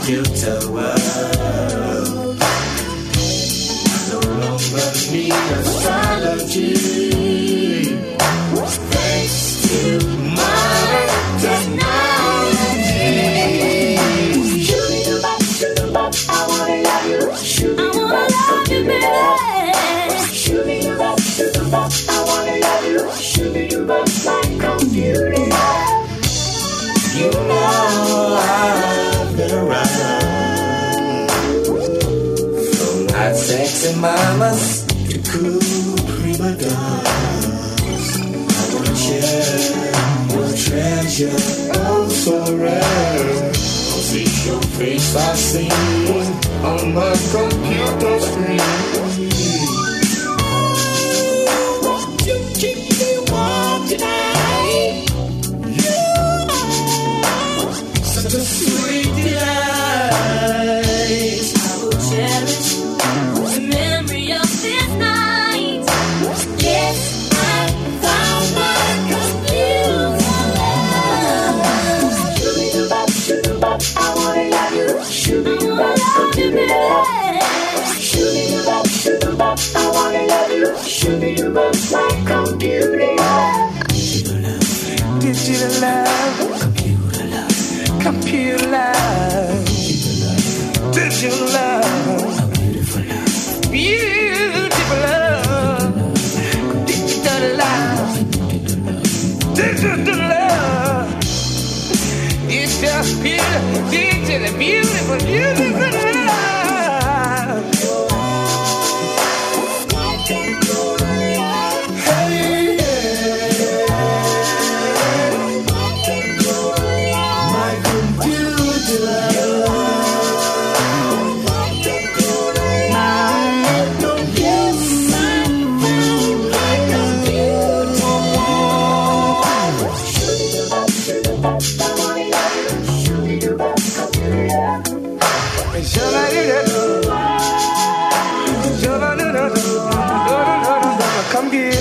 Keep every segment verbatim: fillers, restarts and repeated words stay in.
computer world. I no longer need astrology. Thanks to modern technology. Shoot-a-bop, shoot-a-bop, I wanna love you. Shoot-a-bop, computer. Shoot-a-bop, shoot-a-bop, I wanna love you. Shoot-a-bop, like computer. You know I've been around from hot sexy mamas to cool prima donnas. I wanna share your treasure, oh so rare. Cause it's your face I see on my computer screen. You keep me warm tonight. Such a sweet delight. I will cherish the memory of this night. Yes, I found my computer love. Shoot-a-bop, shoot-a-bop, I wanna love you. Shoot-a-bop, computer. Shoot-a-bop, shoot-a-bop, I wanna love you. Shoot-a-bop, like computer. Digital love, computer love, computer love, digital love, beautiful love, beautiful love, digital love, digital love. It's just beautiful, digital, beautiful, beautiful love. Come here.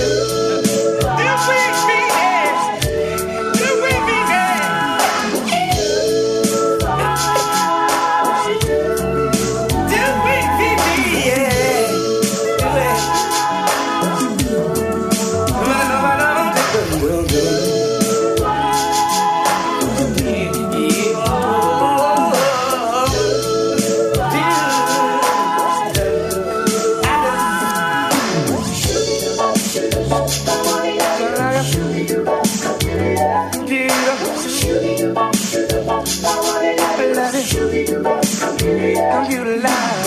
Computer love.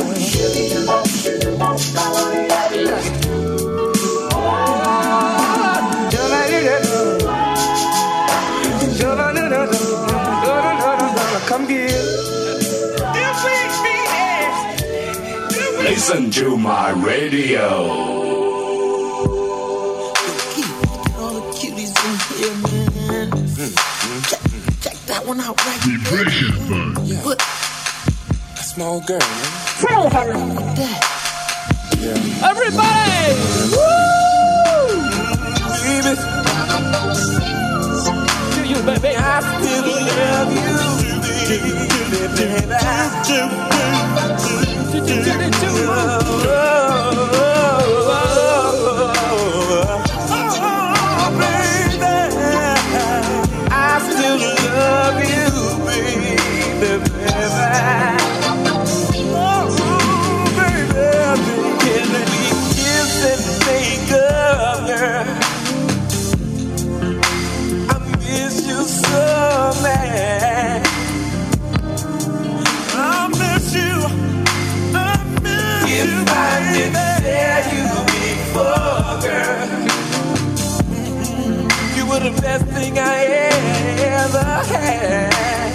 Listen to my radio. All the cuties in here, man. Check, check that one out right there. Vibration fun. What? A small girl, man. Tell her that. Yeah. Everybody! Woo! Baby. To you, baby. I still love you. The best thing I ever had.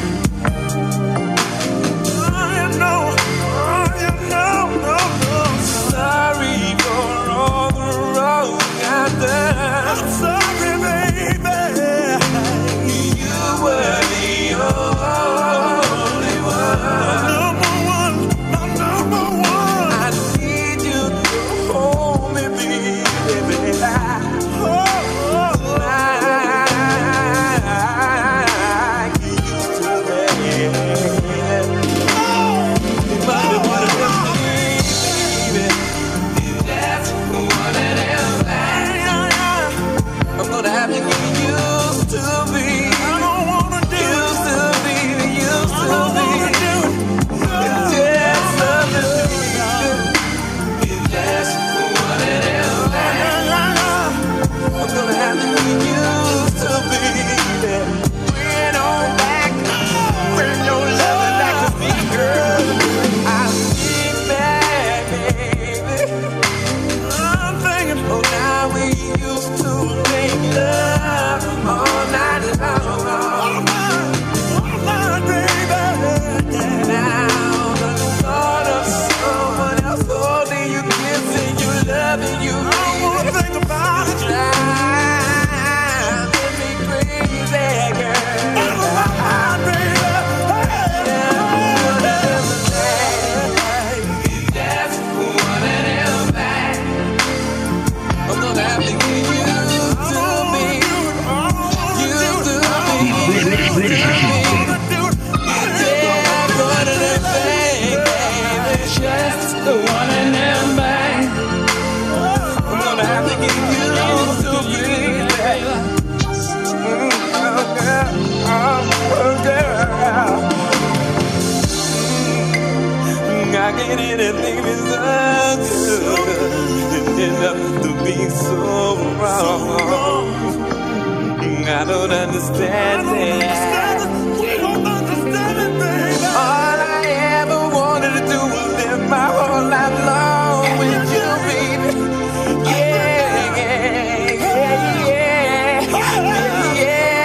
Oh, you know, oh, you know, no, no. Sorry for all the wrong I've done. I'm sorry, baby. You were the only one. Number one, my number one. I need you to hold me, baby. I, oh, oh, I, I, I, I, I, I, I, I, I, I, I, used to make love all night long. All night, all night, baby. Now the thought of someone else holding you, kissing you, loving you, I don't wanna think about it. Driving me crazy, girl. All night, baby. The one and them bang. I'm gonna have to get used to being back. Oh girl, oh girl. I get anything is so good. It ends up to be so wrong. I don't understand it. We don't understand it, baby. All I ever wanted to do was live my whole life long with you, baby. Yeah, yeah, yeah, yeah, yeah,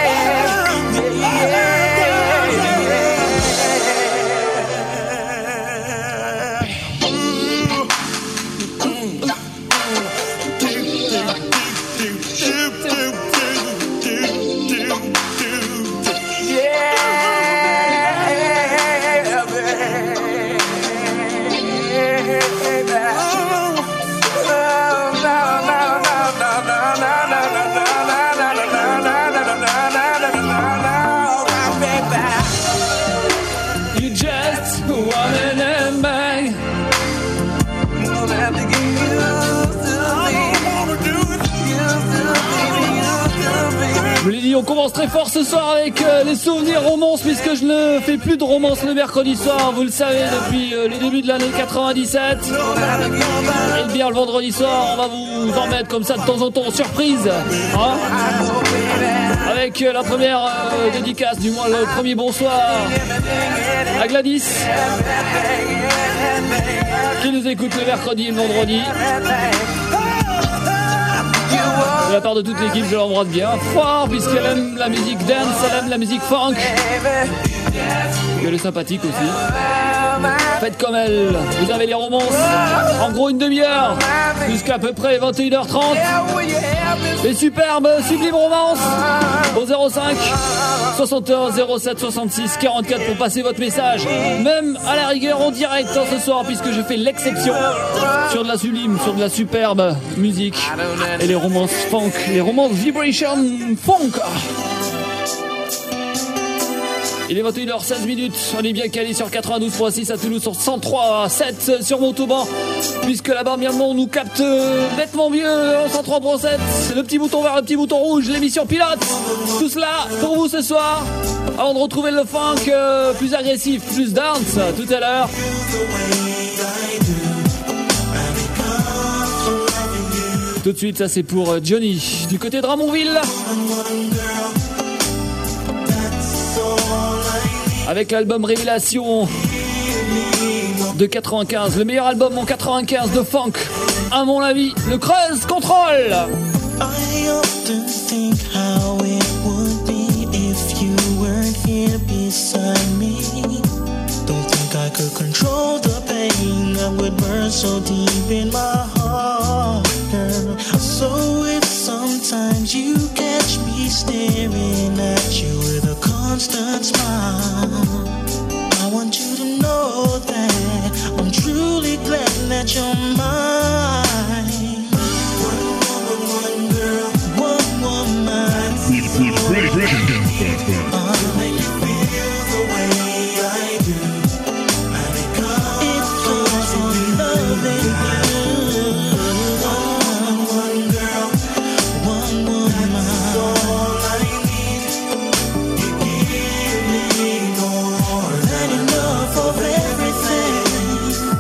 Je vous l'ai dit, on commence très fort ce soir avec euh, les souvenirs romances, puisque je ne fais plus de romance le mercredi soir, vous le savez, depuis euh, le début de l'année quatre-vingt-dix-sept. Et bien le vendredi soir, on va vous en mettre comme ça de temps en temps en surprise, hein, avec euh, la première euh, dédicace, du moins le premier bonsoir à Gladys, qui nous écoute le mercredi et le vendredi. De la part de toute l'équipe, je l'embrasse bien fort, puisqu'elle aime la musique dance, elle aime la musique funk. Elle est sympathique aussi. Faites comme elle. Vous avez les romances. En gros, une demi-heure. Jusqu'à peu près vingt et une heures trente. Les superbes, sublimes romances. Au zéro cinq soixante et un zéro sept soixante-six quarante-quatre pour passer votre message. Même à la rigueur en direct hein, ce soir, puisque je fais l'exception sur de la sublime, sur de la superbe musique. Et les romances funk, les romances vibration funk. Il est vingt et une heures seize minutes, on est bien calé sur quatre-vingt-douze virgule six à Toulouse, sur cent trois virgule sept sur Montauban, puisque là-bas bien on nous capte nettement mieux en cent trois virgule sept. Le petit bouton vert, le petit bouton rouge, l'émission pilote. Tout cela pour vous ce soir, avant de retrouver le funk euh, plus agressif, plus dance tout à l'heure. Tout de suite, ça c'est pour Johnny, du côté de Ramonville. Avec l'album Révélation de quatre-vingt-quinze, le meilleur album en quatre-vingt-quinze de funk, à mon avis, le Creuse Control. I often think how it would be if you weren't here beside me. Don't think I could control the pain that would burn so deep in my heart, girl. So if sometimes you catch me staring at you with a constant smile, I want you to know that I'm truly glad that you're mine. One woman, one girl, one woman. I'll make you feel the way I do. Because it comes from loving you. One, one girl, one woman. That's all I need. You give me more than enough of everything.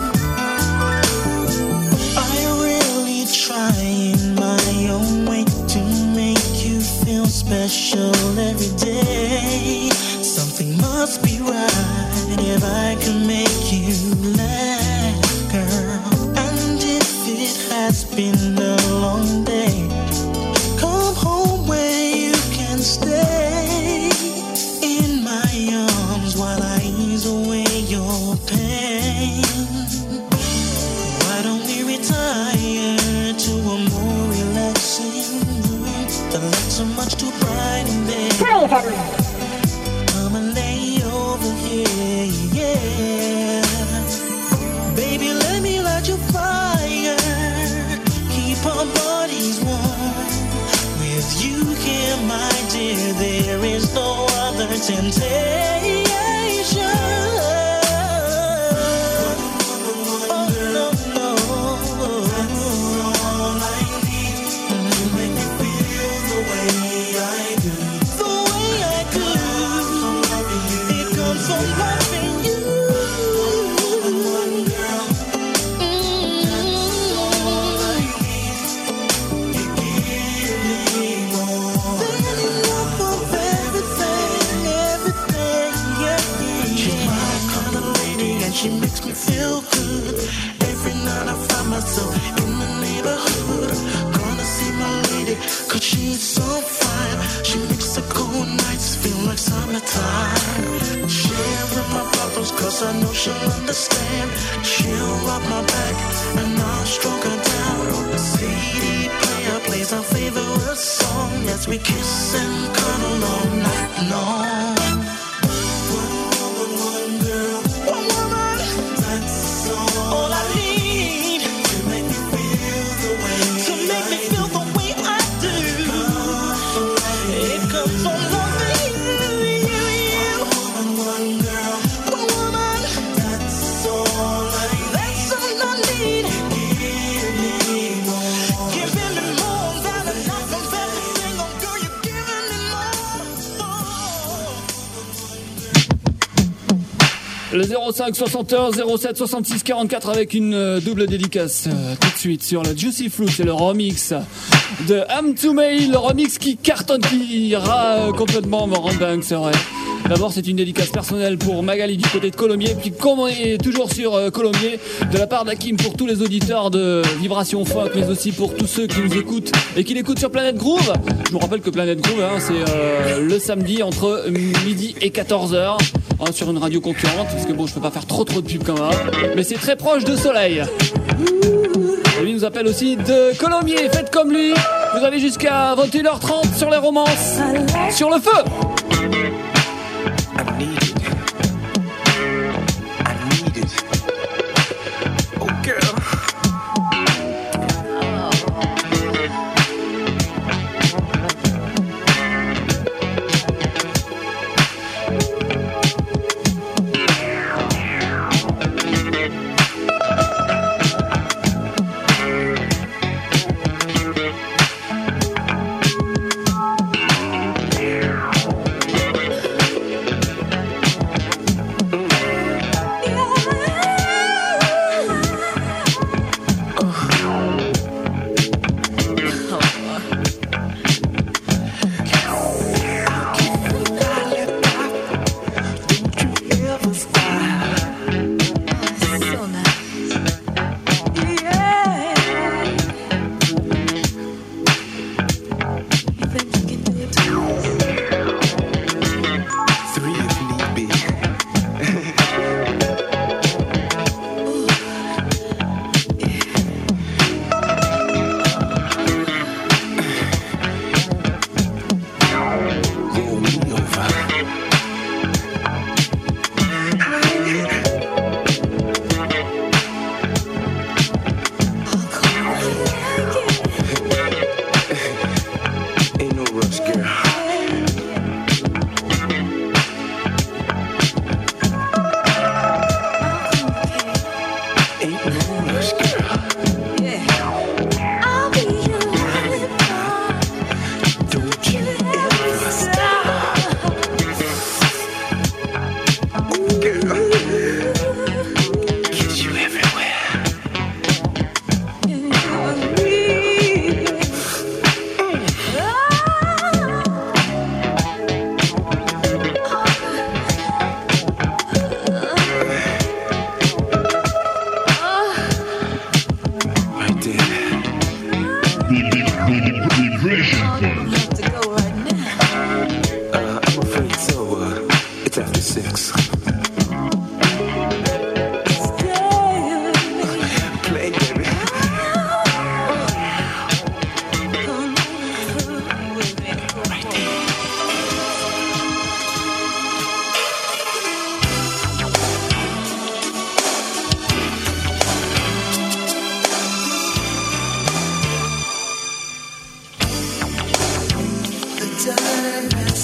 I really try in my own way to make you feel special every day. Something must be right if I can make you laugh, girl. And if it has been a long day, too bright in there. Come and lay over here, yeah. Baby, let me light your fire. Keep our bodies warm. With you here, my dear, there is no other temptation. She makes me feel good. Every night I find myself in the neighborhood. Gonna see my lady, cause she's so fine. She makes the cold nights feel like summertime. Sharing my problems cause I know she'll understand. She'll rub my back and I'll stroke her down. C D player plays our favorite song as we kiss and cuddle all night long. All I need to make me feel the way, to make me feel the way I do. It comes from loving you, you. One woman, one girl, one woman. That's all I need. That's all I need. Give me more, giving me more than enough of everything. Oh, girl, you're giving me more. Le zéro cinq soixante et un zéro sept soixante-six quarante-quatre avec une euh, double dédicace euh, tout de suite sur le Juicy Fruit, c'est le remix de Am to Mail, le remix qui cartonne, qui ira euh, complètement me rend dingue, c'est vrai. D'abord c'est une dédicace personnelle pour Magali du côté de Colomiers, puis comme on est toujours sur euh, Colomiers, de la part d'Hakim pour tous les auditeurs de Vibration Funk, mais aussi pour tous ceux qui nous écoutent et qui l'écoutent sur Planète Groove. Je vous rappelle que Planète Groove hein, c'est euh, le samedi entre midi et quatorze heures hein, sur une radio concurrente, parce que bon je peux pas faire trop trop de pub quand même, mais c'est très proche de Soleil. Et lui nous appelle aussi de Colomiers, faites comme lui, vous avez jusqu'à vingt et une heures trente sur les romances, sur le feu. I need it. I need it. Oh, girl. Right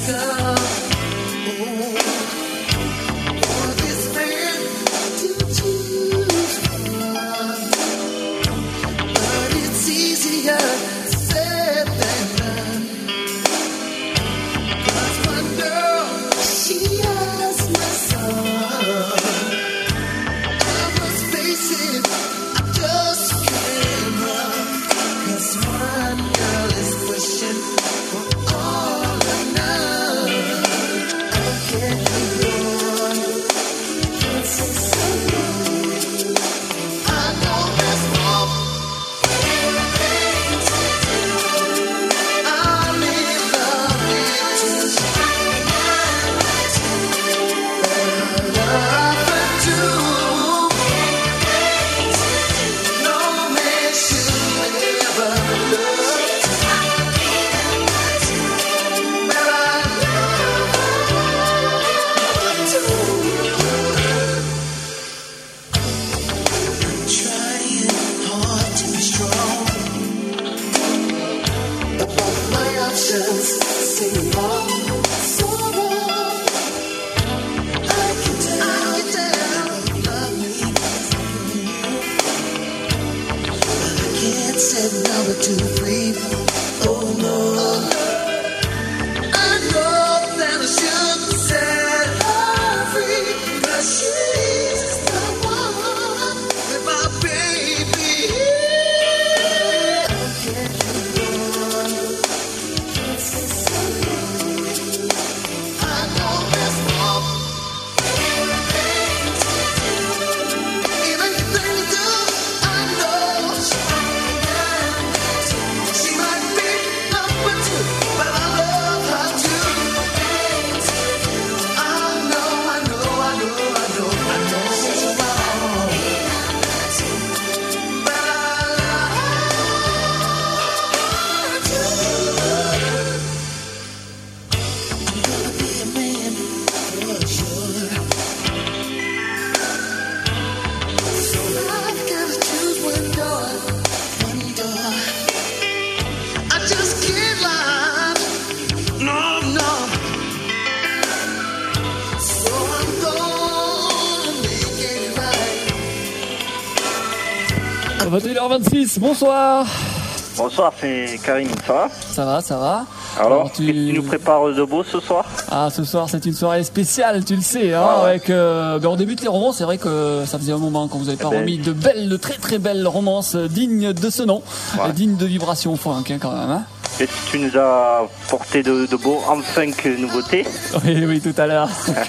vingt et une heures vingt-six, bonsoir. Bonsoir, c'est Karim, ça va? Ça va, ça va. Alors, Alors tu... qu'est-ce que tu nous prépares de beau ce soir? Ah, ce soir, c'est une soirée spéciale, tu le sais. Hein, ah ouais. Avec, euh, ben, on débute les romances. C'est vrai que ça faisait un moment qu'on vous avait pas eh ben... remis de belles, de très très belles romances dignes de ce nom, ouais. Dignes de vibrations funk hein, quand même. Hein. Qu'est-ce que tu nous as porté de, de beau en funk nouveauté? Oui, oui, tout à l'heure.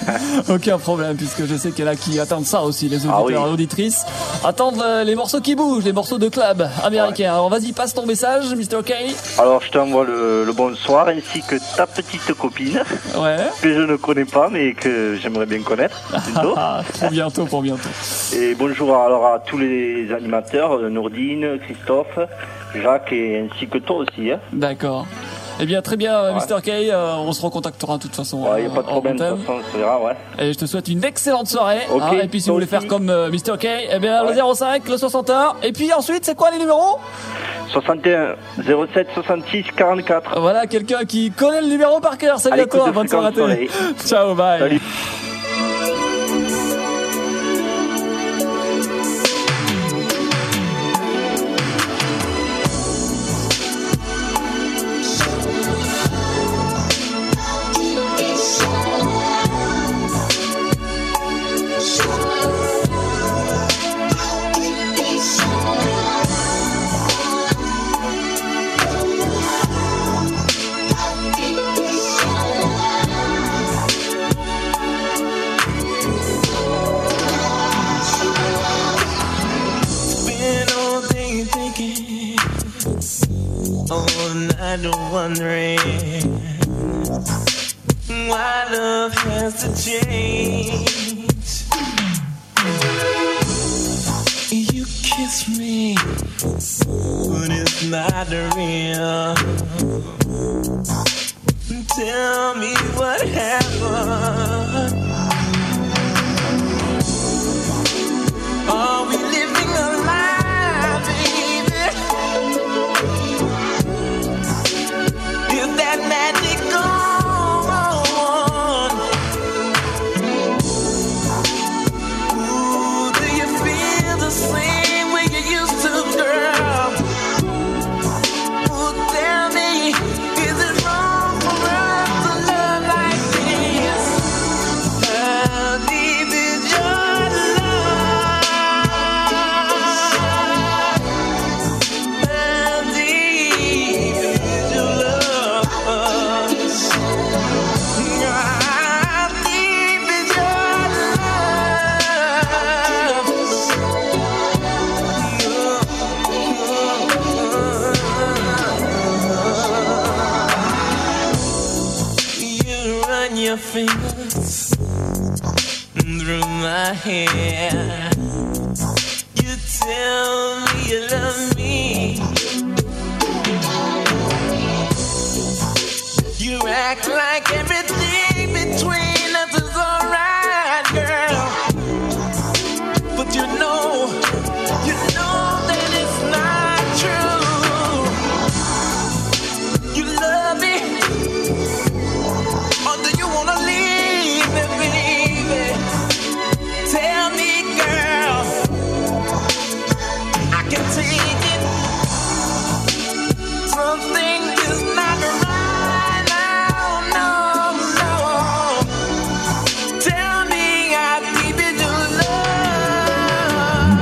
Aucun problème, puisque je sais qu'il y en a qui attendent ça aussi, les auditeurs ah oui. et auditrices. Attendent les morceaux qui bougent, les morceaux de club américains. Ouais. Alors vas-y, passe ton message, mister K. Alors je t'envoie le, le bonsoir ainsi que ta petite copine. Ouais. Que je ne connais pas, mais que j'aimerais bien connaître. Bientôt. pour bientôt, pour bientôt. Et bonjour alors à tous les animateurs, Nourdine, Christophe, Jacques et ainsi que toi aussi. Hein. D'accord. Eh bien, très bien, ouais. mister K, euh, on se recontactera de toute façon. Ouais, il n'y a pas de problème, de toute façon, on se verra, ouais. Et je te souhaite une excellente soirée. Okay, hein, et puis si vous voulez aussi. faire comme euh, mister K, eh bien, ouais. le zéro cinq, le soixante et un. Et puis ensuite, c'est quoi les numéros? soixante et un, zéro sept, soixante-six, quarante-quatre. Voilà, quelqu'un qui connaît le numéro par cœur. Salut à toi, bonne soirée à toi. Ciao, bye. Salut. Wondering why love has to change. You kiss me, but it's not real. Tell me what happened. Are we living a lie, baby? Is that magic gone? your fingers through my hair. You tell me you love me. You act like everything between us is alright, girl. But you know, you know that it's not true. You love me, or do you wanna leave me, baby? Tell me, girl, I can take it. Something is not right now, no, no. Tell me how deep is your love.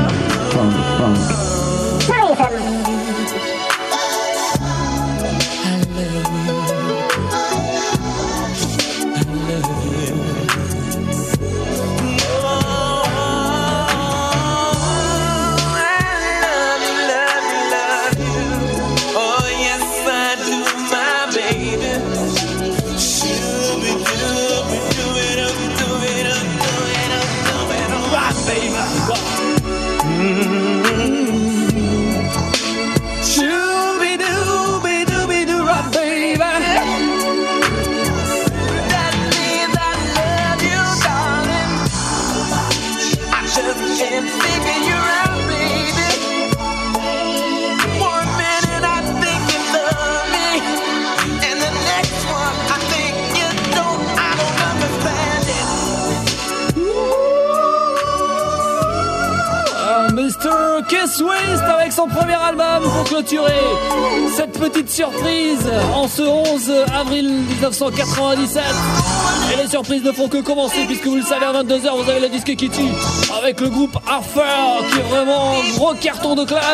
Keith Swift avec son premier album pour clôturer cette petite surprise en ce onze avril dix-neuf cent quatre-vingt-dix-sept. Et les surprises ne font que commencer puisque vous le savez, à vingt-deux heures vous avez le disque qui tue avec le groupe Arthur qui est vraiment un gros carton de club.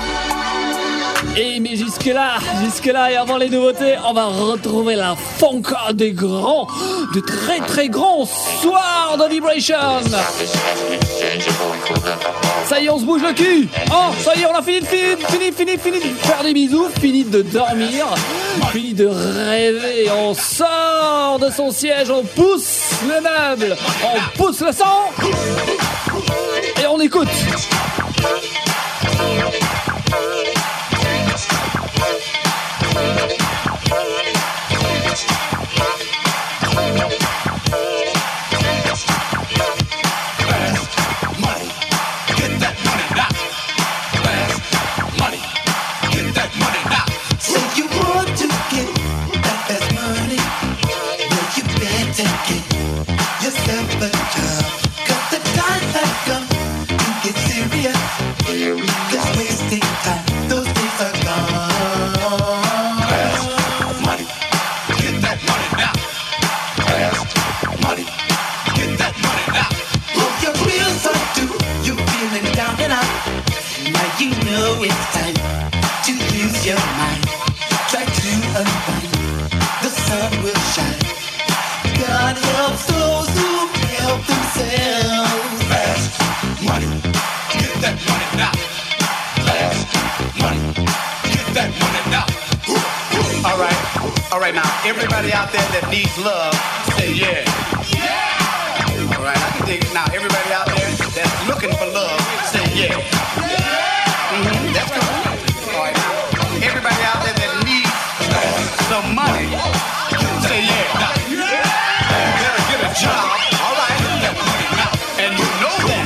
Et mais jusque là, jusque là et avant les nouveautés, on va retrouver la funk des grands, de très très grands soirs de Vibration. Ça y est, on se bouge le cul. Oh, ça y est, on a fini, fini, fini, fini, fini de faire des bisous, fini de dormir, fini de rêver. On sort de son siège, on pousse le meuble, on pousse le sang et on écoute. Everybody out there that needs love, say yeah. Yeah. All right, I can dig it. Now, everybody out there that's looking for love, say yeah. Mm-hmm, that's good. All right, now, everybody out there that needs some money, say yeah. Now, you better get a job. All right, and you know that.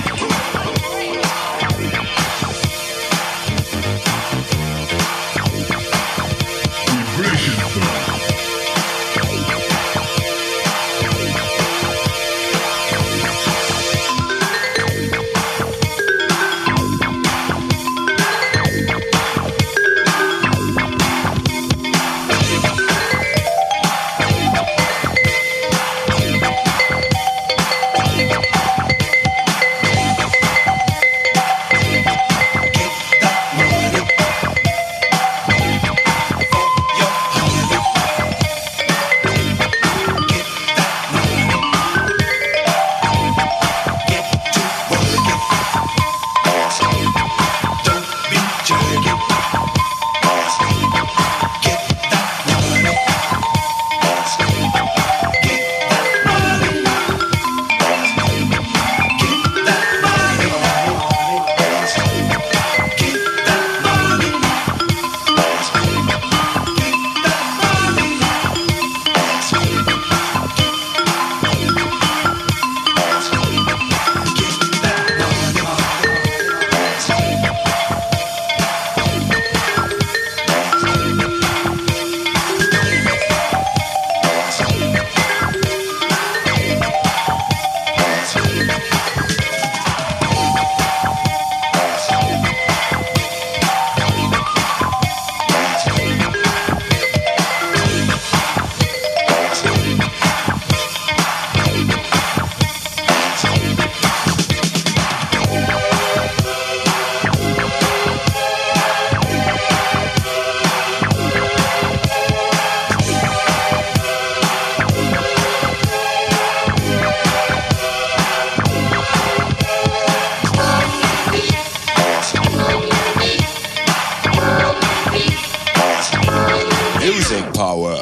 Music power.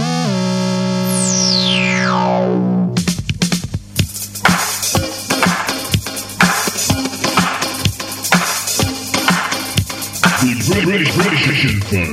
The British British Fund.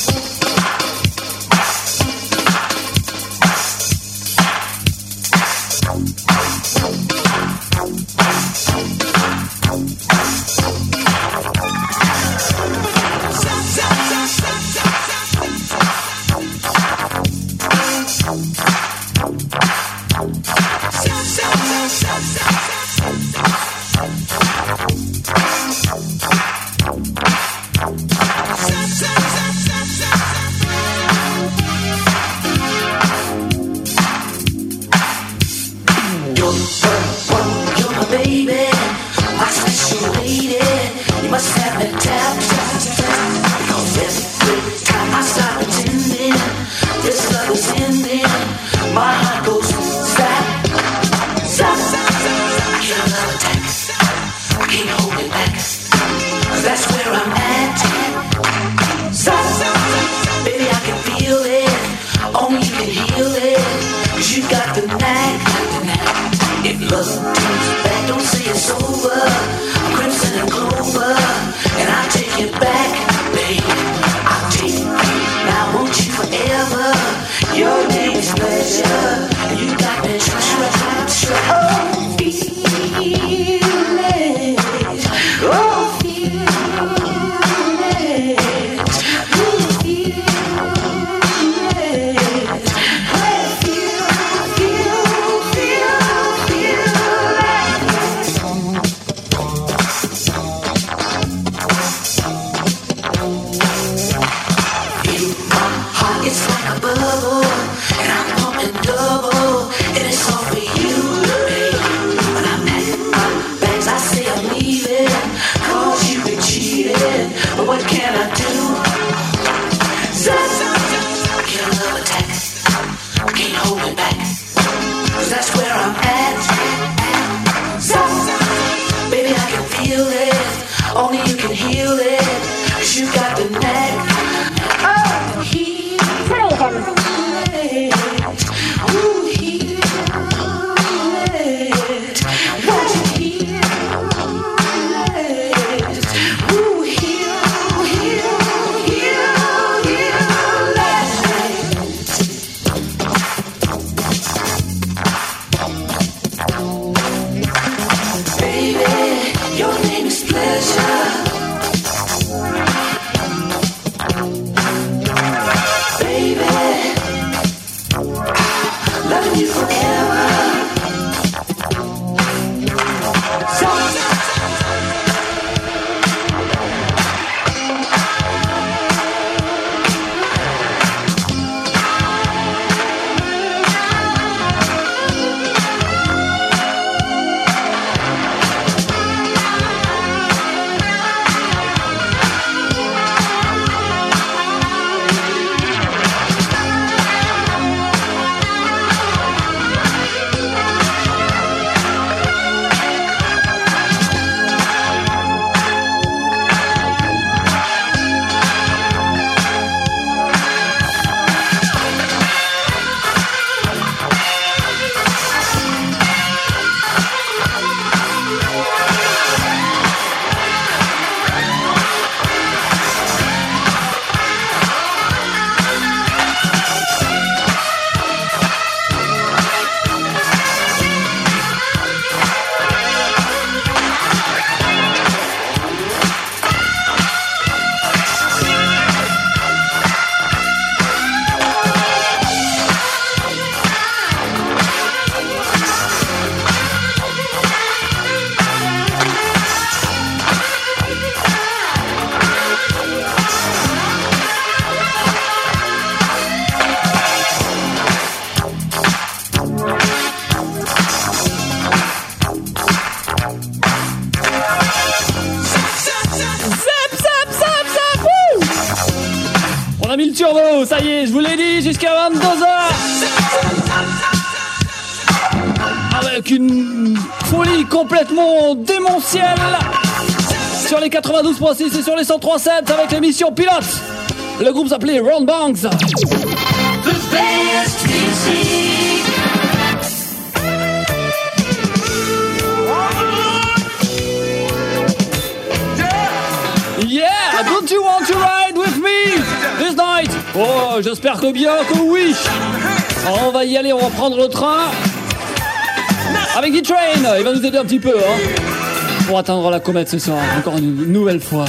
Turbo, ça y est, je vous l'ai dit, jusqu'à vingt-deux heures. Avec une folie complètement démentielle sur les quatre-vingt-douze point six et sur les cent trois point sept avec l'émission Pilote. Le groupe s'appelait Ron Banks. The best music. Yeah, don't you want to ride with me this night? Oh, j'espère que bien que oui. Alors, on va y aller, on va prendre le train avec D-Train. Il va nous aider un petit peu hein, pour atteindre la comète ce soir, encore une nouvelle fois.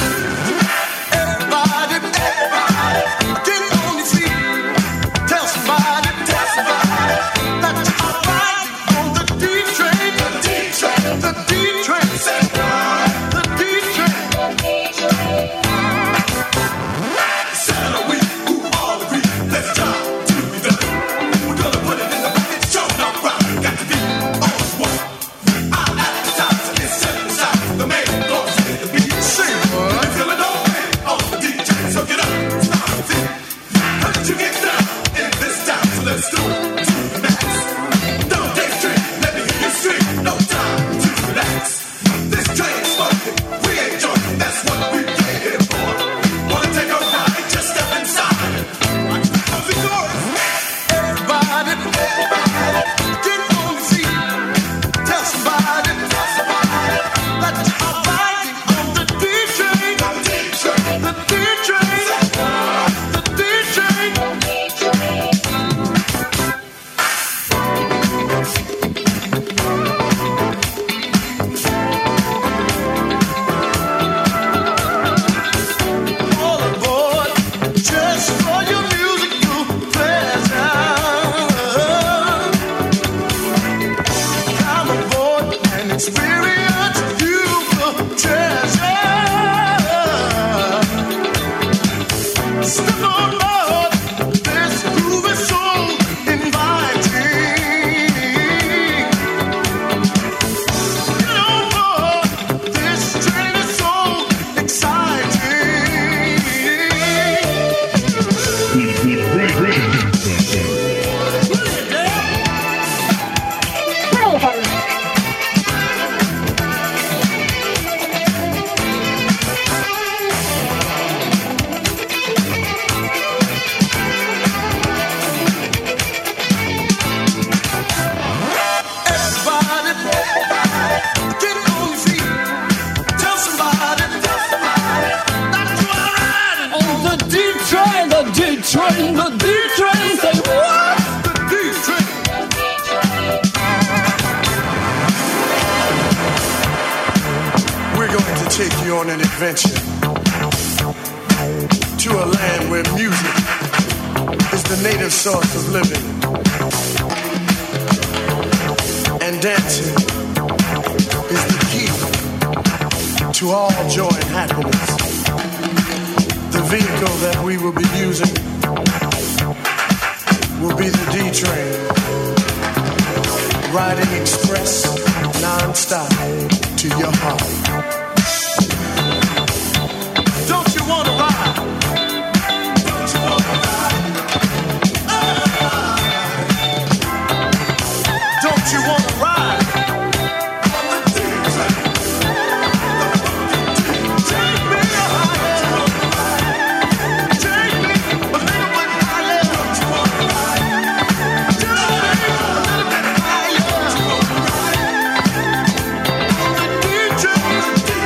Thank you.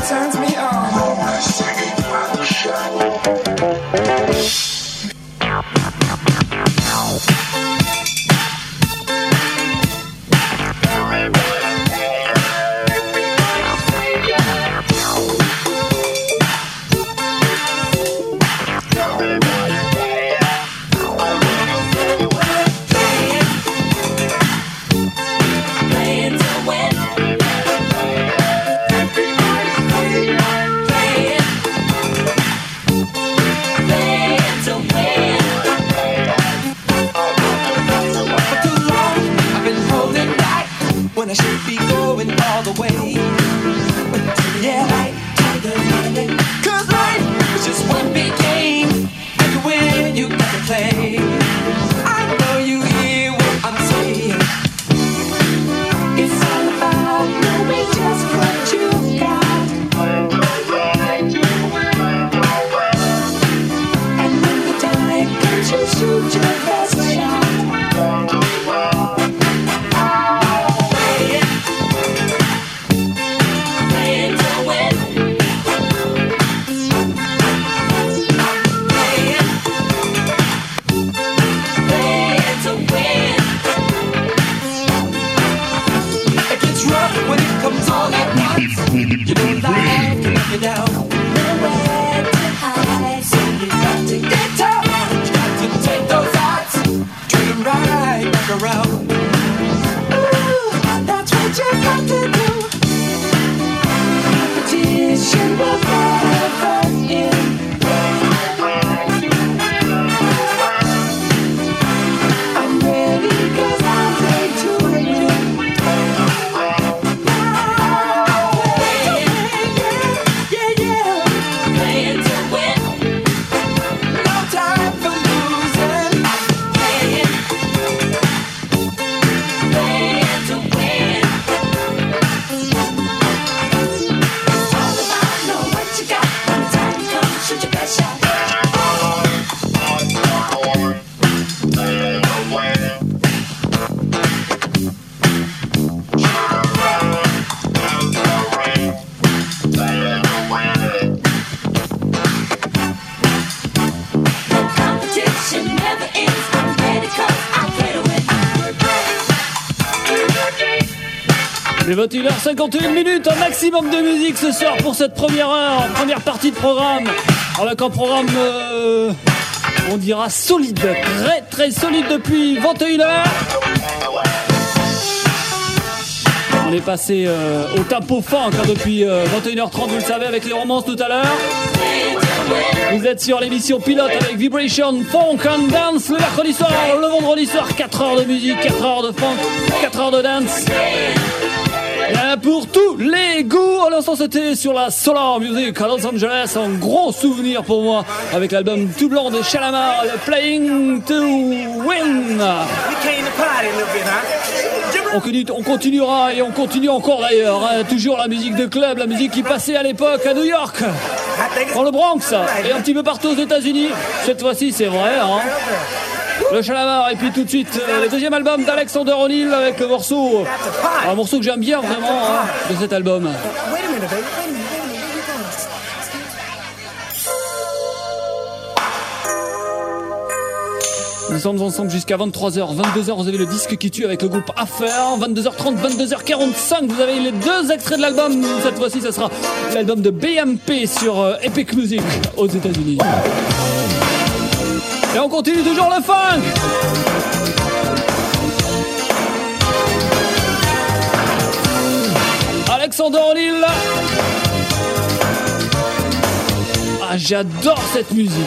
turns me on. When I should be going all the way. But yeah, right, cause life is just one big game, and to win you gotta play. I know you hear what I'm saying. It's all about knowing just what you got, and when the time comes you shoot your best shot. You know life can knock you down. Nowhere to hide, so you got to get tough. You got to take those odds, turn them right back around. Ooh, that's what you got to do. Competition will never end. I'm ready 'cause I'm ready to win. Les vingt et une heures cinquante et une minutes, un maximum de musique ce soir pour cette première heure, première partie de programme. Avec un programme, euh, on dira solide, très très solide depuis vingt et une heures. On est passé euh, au tempo funk hein, depuis euh, vingt et une heures trente, vous le savez, avec les romances tout à l'heure. Vous êtes sur l'émission pilote avec Vibration Funk and Dance le mercredi soir, le vendredi soir, quatre heures de musique, quatre heures de funk, quatre heures de dance. Et pour tous les goûts, à l'instant c'était sur la Solar Music à Los Angeles, un gros souvenir pour moi avec l'album tout blanc de Shalamar, le Playing to Win. On, continue, on continuera et on continue encore d'ailleurs, hein, toujours la musique de club, la musique qui passait à l'époque à New York, dans le Bronx et un petit peu partout aux États-Unis. Cette fois-ci c'est vrai, hein. Le Shalamar, et puis tout de suite euh, le deuxième album d'Alexander O'Neal avec le morceau, un morceau que j'aime bien vraiment hein, de cet album. Nous sommes ensemble jusqu'à vingt-trois heures, vingt-deux heures, vous avez le disque qui tue avec le groupe Affair. Vingt-deux heures trente, vingt-deux heures quarante-cinq, vous avez les deux extraits de l'album. Cette fois-ci, ça sera l'album de B M P sur euh, Epic Music aux États-Unis. Et on continue toujours le funk. Alexander O'Neal. Ah, j'adore cette musique.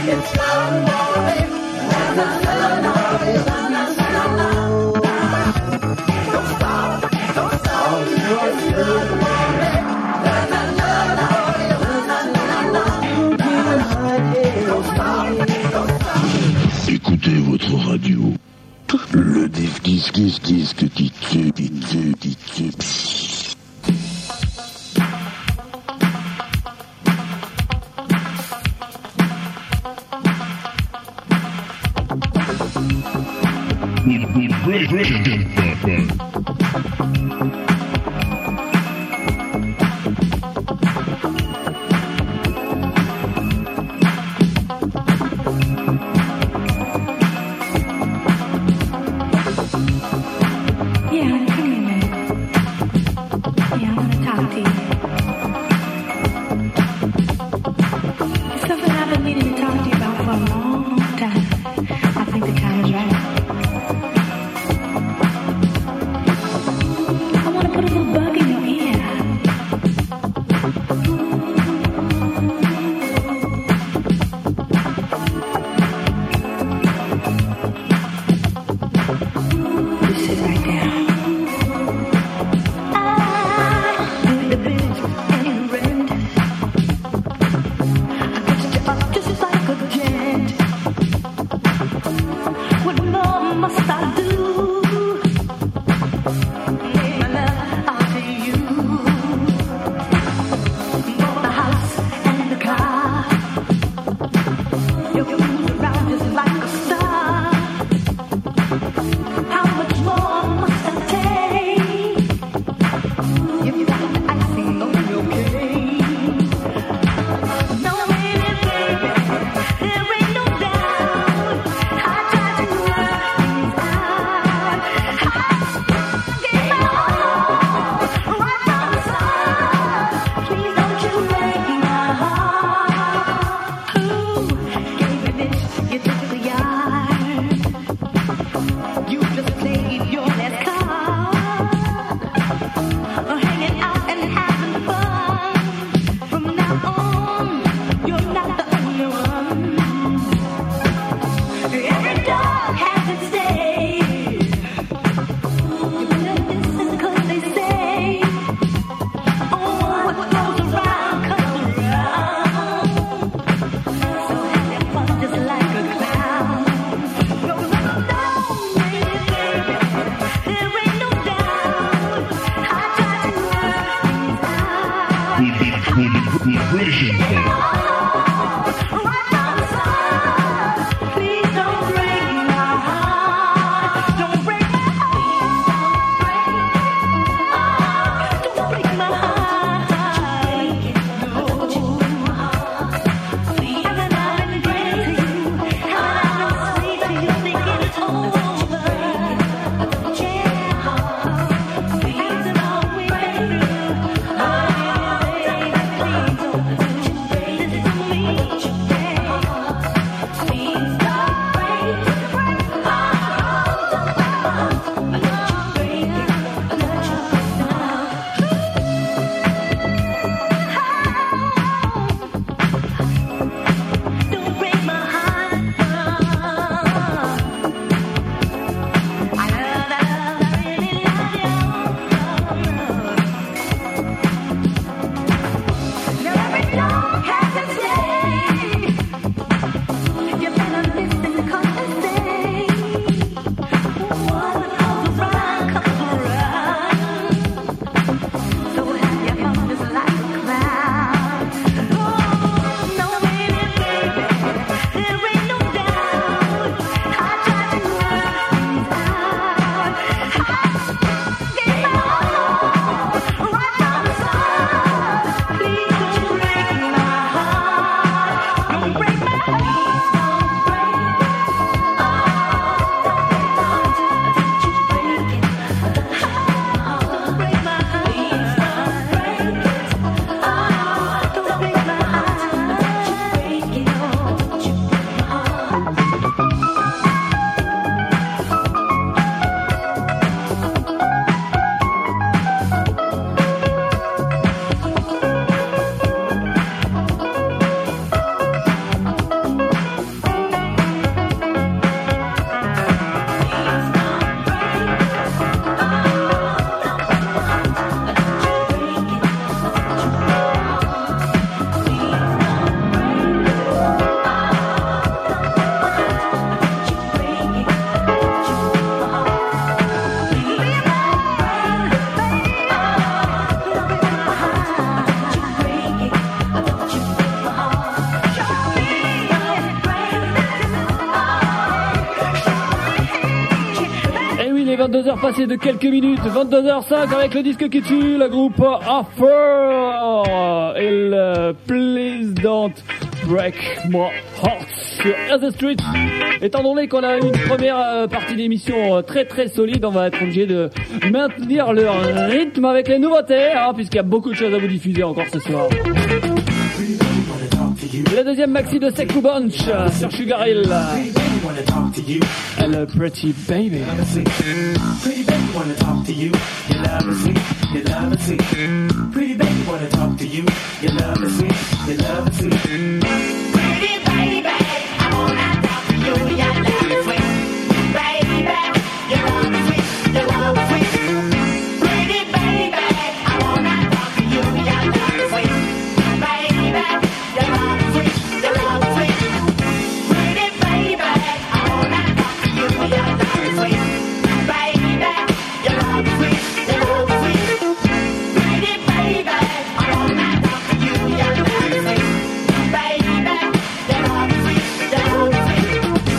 Écoutez votre radio. Le disque, disque, disque, disque qui tue, qui tue, qui tue. Just like a cloud. est vingt-deux heures passées de quelques minutes, vingt-deux heures cinq avec le disque qui tue, le groupe Offer et le Please Don't Break My Heart sur The Street. Étant donné qu'on a une première euh, partie d'émission euh, très très solide, on va être obligé de maintenir le rythme avec les nouveautés, hein, puisqu'il y a beaucoup de choses à vous diffuser encore ce soir. La deuxième maxi de Sekou Bunch euh, sur Sugar Hill. Elle Pretty Baby. Pretty baby wanna talk to you. Your love is sweet. Your love is sweet. Pretty baby wanna talk to you. Your love is sweet. Your love is sweet. Pretty baby, I wanna talk to you. Your love is sweet. Baby, your love is sweet. Your love is sweet. Pretty baby, I wanna talk to you. Your love is sweet. Baby, your love is sweet. Your love is sweet. Pretty baby, I wanna talk to you. Your love is sweet. Baby, your love is sweet. Your love is sweet. Pretty baby, I wanna talk to you. Your love is sweet. Baby, your love is sweet. Your love is sweet.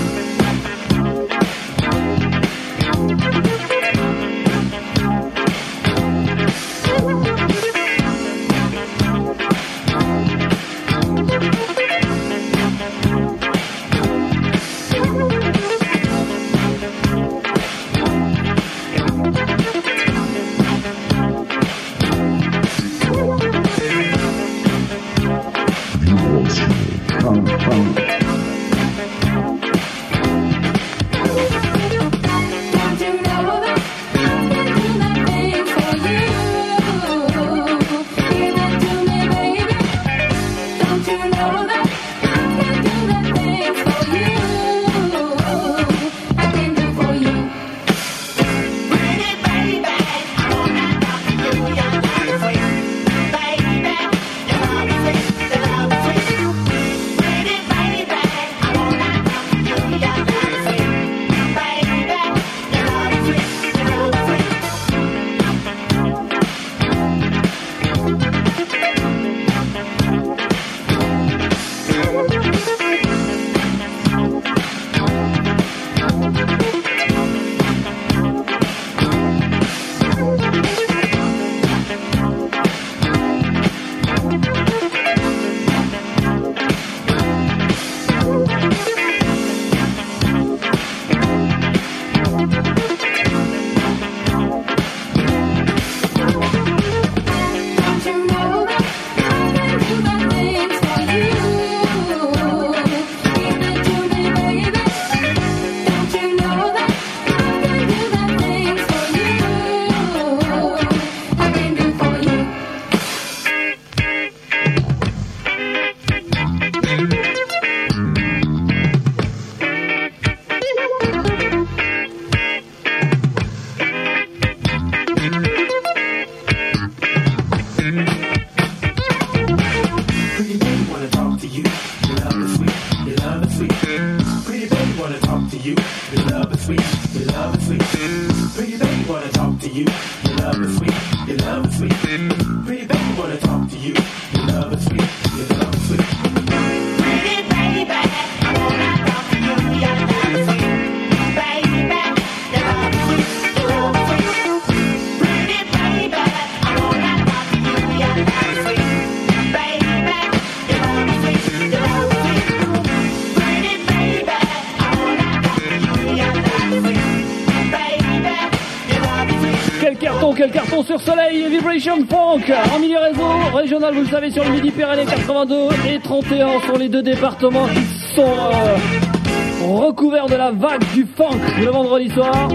Quel carton sur Soleil et Vibration Funk en milieu réseau régional, vous le savez, sur le Midi-Pyrénées quatre-vingt-deux et trente et un sont les deux départements qui sont euh, recouverts de la vague du funk le vendredi soir.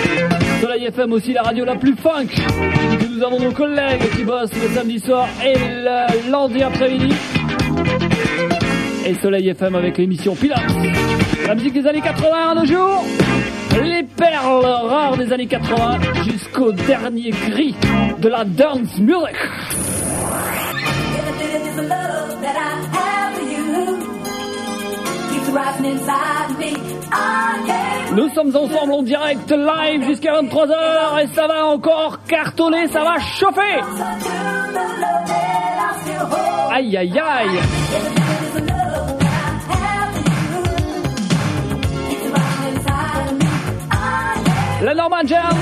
Soleil F M aussi, la radio la plus funk. Nous avons nos collègues qui bossent le samedi soir et le lundi après-midi. Et Soleil F M avec l'émission Pilote. La musique des années quatre-vingts à nos jours. Les perles rares des années quatre-vingts jusqu'au dernier cri de la dance music. Nous sommes ensemble en direct live jusqu'à vingt-trois heures et ça va encore cartonner, ça va chauffer. Aïe aïe aïe. La La Norman Jam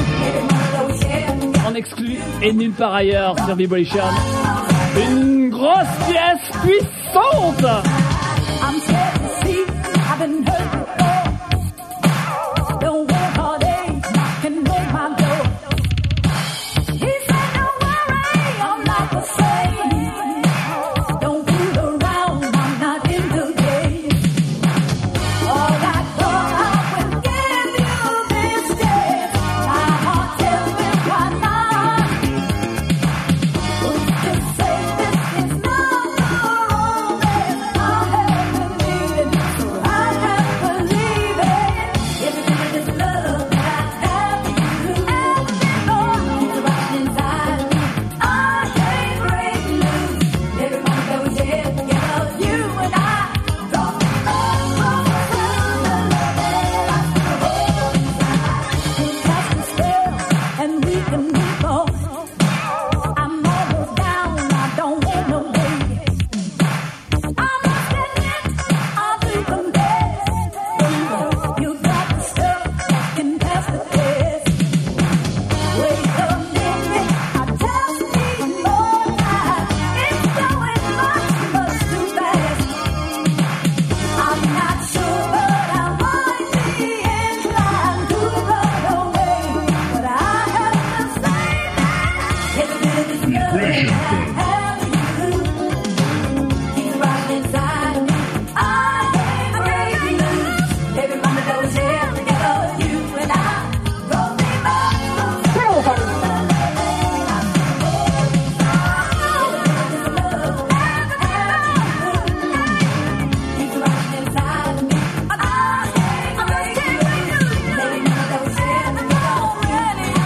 en exclu et nulle part ailleurs sur Vibration. Une grosse pièce puissante. I'm scared to see, I've been hurt before. Don't want heartache, knocking on my door. He said, don't worry, I'm not the same. Don't fool around, I'm not in the game. All I thought I would give you this day. My heart tells me why not. Who's to say this is not the romance I have been needing? So I have to leave it. Everything in this love that I have for you, everything keeps rising inside me. I can't break loose. Every moment that we share together, you and I, don't be lost. The love that I still hold inside. We cast a spell and we can move on. I'm almost down, I don't want no way. I must admit, I'll be confessed. You got the stuff that can pass the test. Wait a minute, I just need more time. It's going much, much too fast. I'm not sure, but I might be inclined to run away. But I have to say that every bit of this love that I have for you keeps rising inside me. I can't break loose. Every moment that we share together, you and I, don't be lost. Keeps rising inside me. I can't break loose. Every moment that we share together, you and I,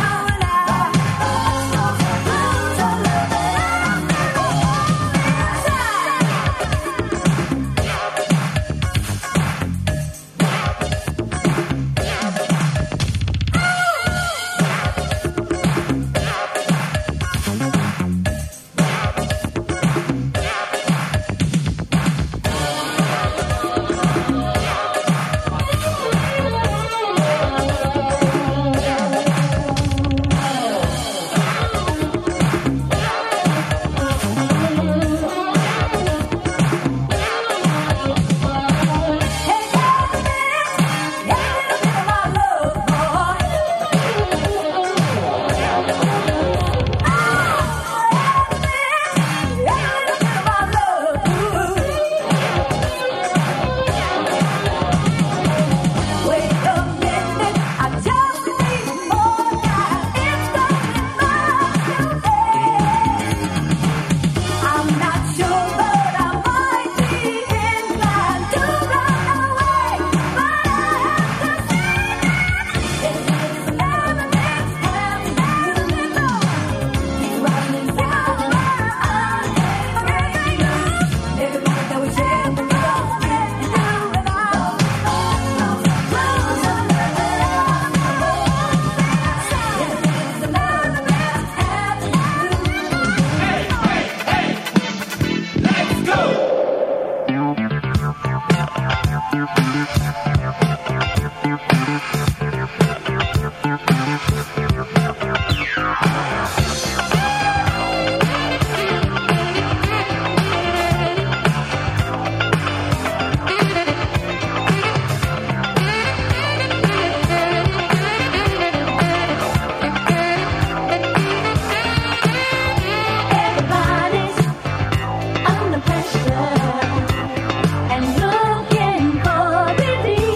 Everybody's under pressure and looking for relief.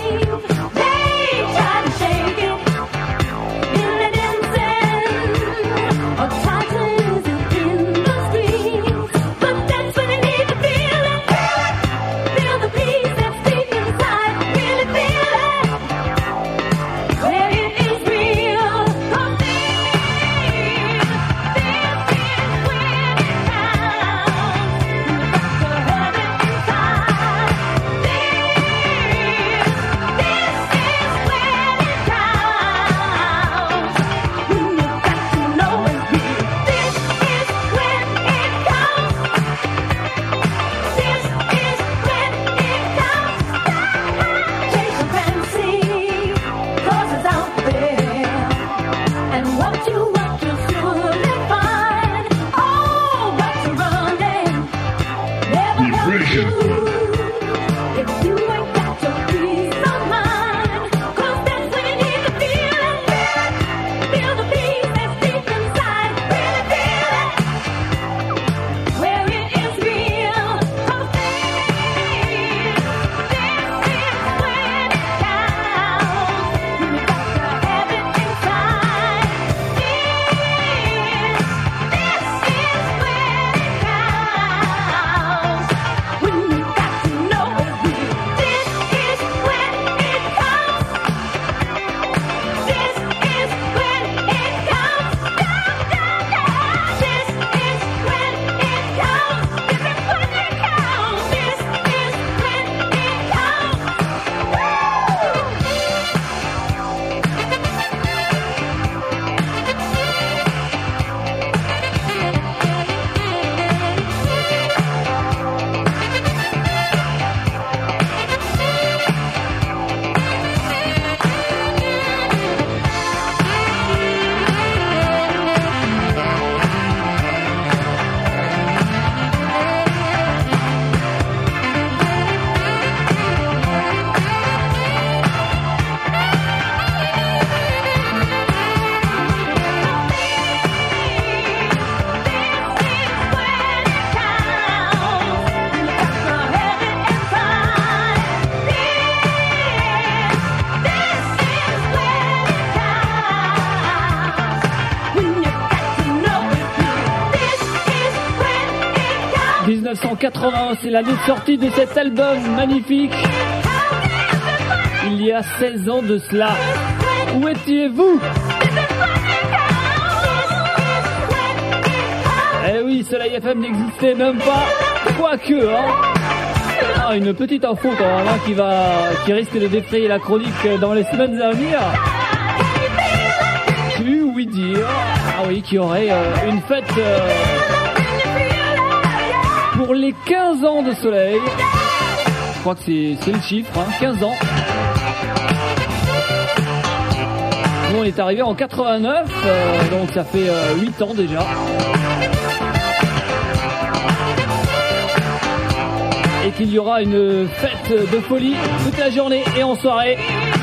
quatre-vingt-un, c'est l'année de sortie de cet album magnifique. Il y a seize ans de cela. Où étiez-vous? Eh oui, Soleil F M n'existait même pas. Quoique, hein. Ah, une petite info quand même, hein, qui va, qui risque de défrayer la chronique dans les semaines à venir. Tu oui dire, ah oui, qu'il y aurait euh, une fête euh, pour les quinze ans de Soleil. Je crois que c'est, c'est le chiffre, hein, quinze ans. Nous, on est arrivé en quatre-vingt-neuf, euh, donc ça fait euh, huit ans déjà. Et qu'il y aura une fête de folie toute la journée et en soirée,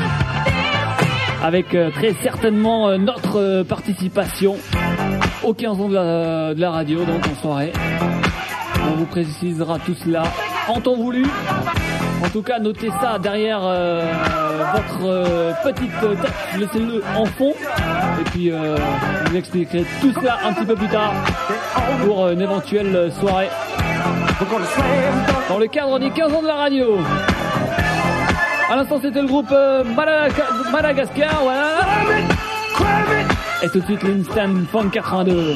avec euh, très certainement euh, notre euh, participation aux quinze ans de la, de la radio, donc en soirée. On vous précisera tout cela en temps voulu. En tout cas, notez ça derrière euh, votre euh, petite tête, laissez-le en fond. Et puis, euh, je vous expliquerai tout cela un petit peu plus tard pour une éventuelle soirée dans le cadre des quinze ans de la radio. À l'instant, c'était le groupe euh, Madagascar, Madagascar, voilà. Et tout de suite, l'Instant Funk quatre-vingt-deux.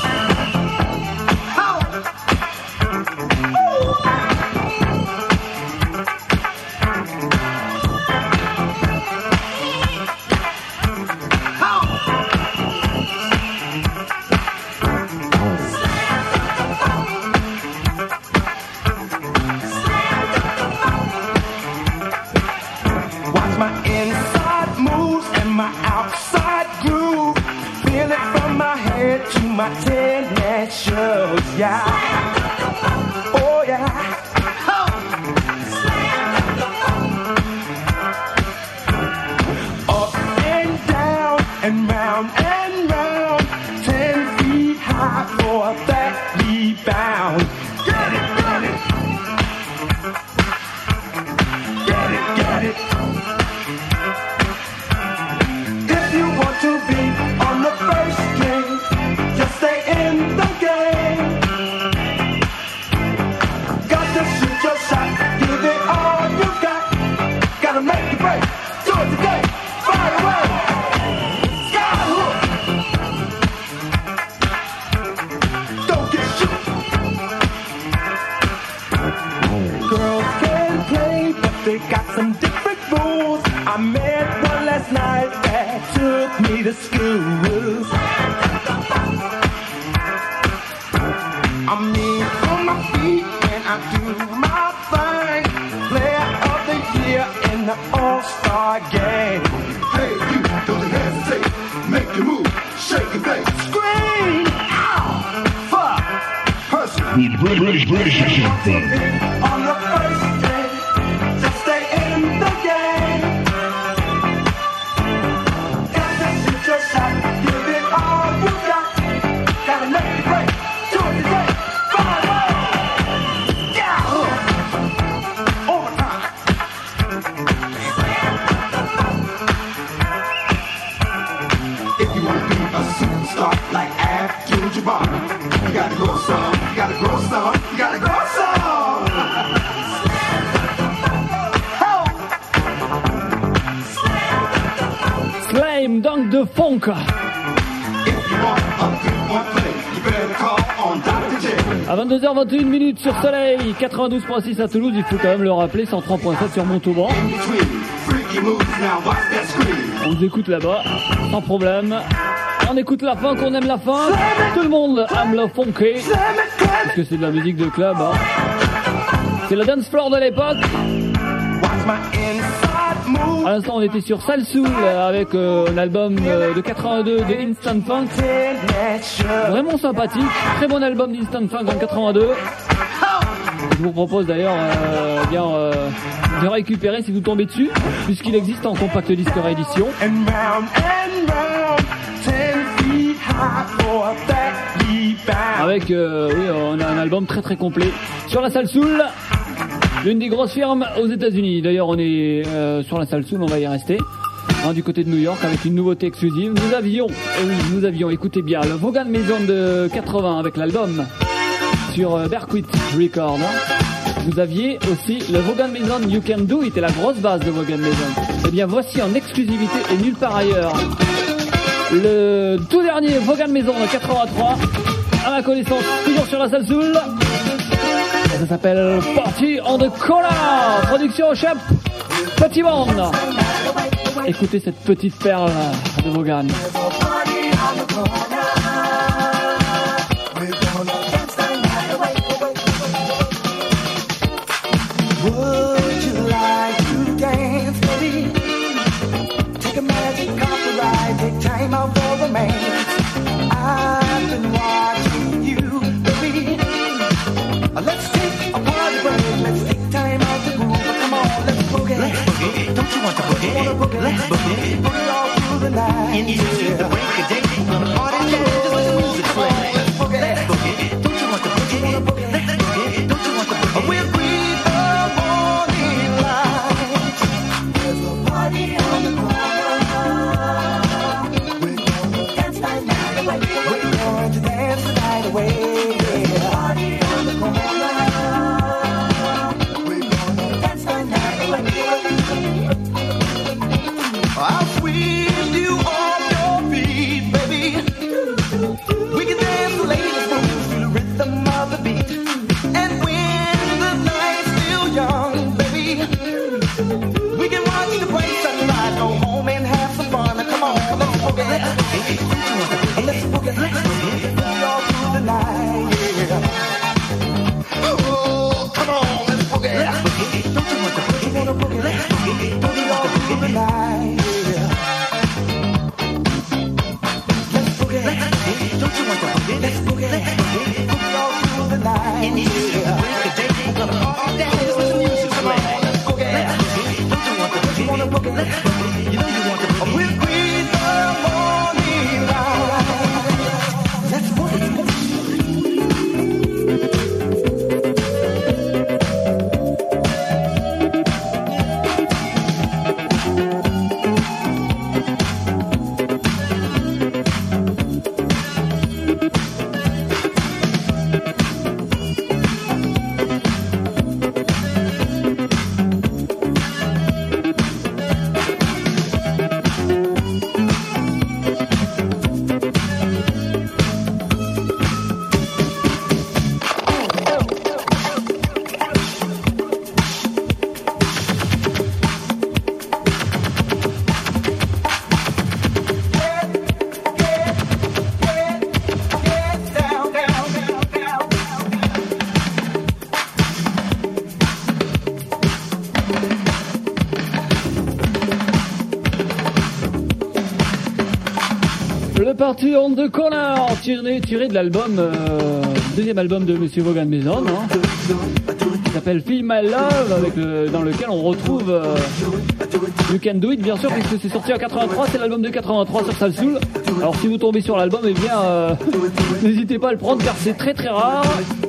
My tennis shows, yeah. Oh, yeah. Up and down and round and round, ten feet high for that rebound. Get it, get it. Get it, get it. If you want to be on the first string, just stay in the game. Got to shoot your shot, give it all you got. Gotta make it break, do it today, fire away. Skyhook. Don't get shoot. Girls can play, but they got some different rules. I met one last night that took me to school. I mean, on my feet and I do my thing. Player of the year in the All-Star game. Hey, you don't hesitate, make your move, shake your face, scream, ow, fuck, person. British, British, On the first string, just stay in the game. Got to shoot your shot, give it all you got. Gotta make it break, do it today. Like Abdul-Jabbar, you gotta grow some, you gotta grow some, you gotta grow some. Slam Dunk de Funk. À vingt-deux heures vingt et une minutes sur Soleil, quatre-vingt-douze virgule six à Toulouse, il faut quand même le rappeler, cent trois virgule sept sur Montauban. On vous écoute là-bas, sans problème. On écoute la funk, on aime la funk. Tout le monde aime le funky. Parce que c'est de la musique de club, hein. C'est le dance floor de l'époque. À l'instant, on était sur Salsoul avec euh, un album euh, de quatre-vingt-deux de Instant Funk. Vraiment sympathique. Très bon album d'Instant Funk en quatre-vingt-deux. Je vous propose d'ailleurs euh, bien euh, de récupérer si vous tombez dessus, puisqu'il existe en compact disque réédition. Avec, euh, oui, on a un album très très complet sur la Salsoul, l'une des grosses firmes aux États-Unis. D'ailleurs, on est euh, sur la Salsoul, on va y rester, hein, du côté de New York, avec une nouveauté exclusive. Nous avions, et oui, nous avions, écoutez bien, le Vaughan Maison de quatre-vingts avec l'album sur euh, Berkut Record. Hein. Vous aviez aussi le Vaughan Mason You Can Do It et la grosse base de Vaughan Mason. Eh bien voici en exclusivité et nulle part ailleurs le tout dernier Vaughan Mason de quatre-vingt-trois, à ma connaissance toujours sur la salle Soul. Ça s'appelle Party on the Corner, production au chef Petit Band. Écoutez cette petite perle de Vaughan. Would you like to dance, baby? Take a magic carpet ride, take time out for romance. I've been watching you, baby. Let's take a party break, let's take time out to groove. Come on, let's boogie. Let's boogie. Don't you want to boogie? Wanna boogie? Let's boogie. Boogie all through the night. And easy to break a day. We're gonna party jam, just let the music play. Let's boogie. Let's boogie. Don't you want to boogie? Wanna boogie? Let's boogie. Don't you want to boogie? We'll breathe the morning light. There's a party on the corner. We're gonna dance the night away. We're going to dance the night away. There's a party on the corner. We're gonna dance the night away. I'll sweep you off your feet, baby. We can dance the latest moves to the rhythm of the beat. And when the night's still young, baby, we can watch the bright sunrise, go home and have some fun. Now, come on, let's boogie. Let's boogie. Let's boogie. Boogie all through the night, yeah. Oh, come on, let's boogie. Let's boogie. Don't you want to boogie? You wanna boogie? Let's boogie. Boogie all through the night, yeah. Let's boogie. Let's boogie. Don't you want to boogie? Let's boogie. Let's boogie. Boogie all through the night. And easy to break a day. We're gonna all dance with the music. Come on, let's boogie. Let's boogie. Don't you want to boogie? You wanna boogie? Let's boogie. You know you want to boogie. We'll breathe the morning light. Let's boogie. Party on the Corner, tiré, tiré de l'album, euh, deuxième album de Monsieur Vaughan Mason, hein, qui s'appelle Feel My Love, avec le, dans lequel on retrouve euh, You Can Do It, bien sûr, puisque c'est sorti en quatre-vingt-trois, c'est l'album de quatre-vingt-trois sur Salle Soul. Alors si vous tombez sur l'album, eh bien, euh, n'hésitez pas à le prendre car c'est très très rare.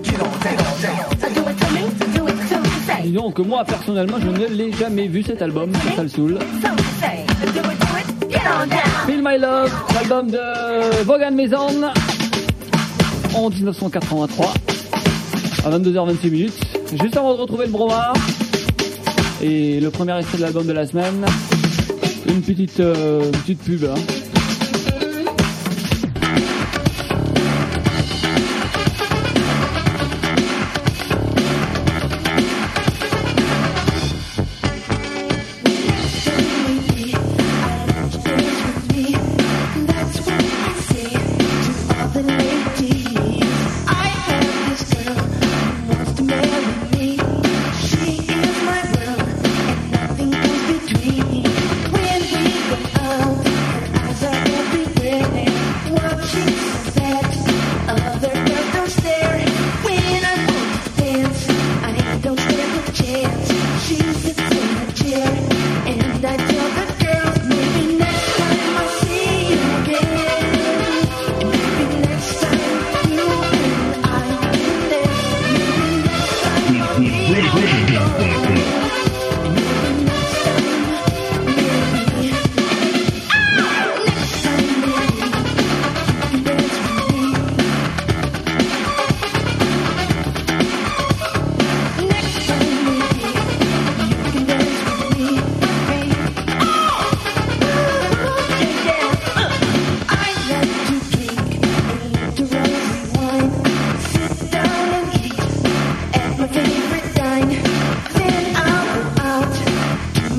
Disons que moi, personnellement, je ne l'ai jamais vu cet album sur Salle Soul. Feel My Love, l'album de Vaughan Mason en dix-neuf cent quatre-vingt-trois à vingt-deux heures vingt-six minutes, juste avant de retrouver le bromard et le premier extrait de l'album de la semaine, une petite, euh, petite pub, hein. When we go out,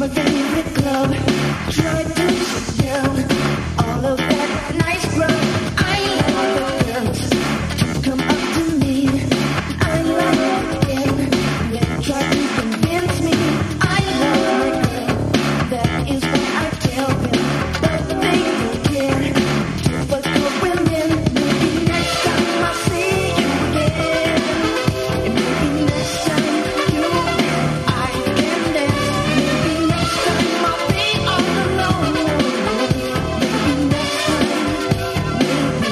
my favorite club. Try to sit down. All of that nice grub. I love the girls to come up to me. I like them. They try to convince me. I love my girl. That is what I tell them. But they don't care. But the women, maybe next time I see you again. And maybe next time you I can dance. Maybe next time I'll be all alone. Maybe next time, maybe.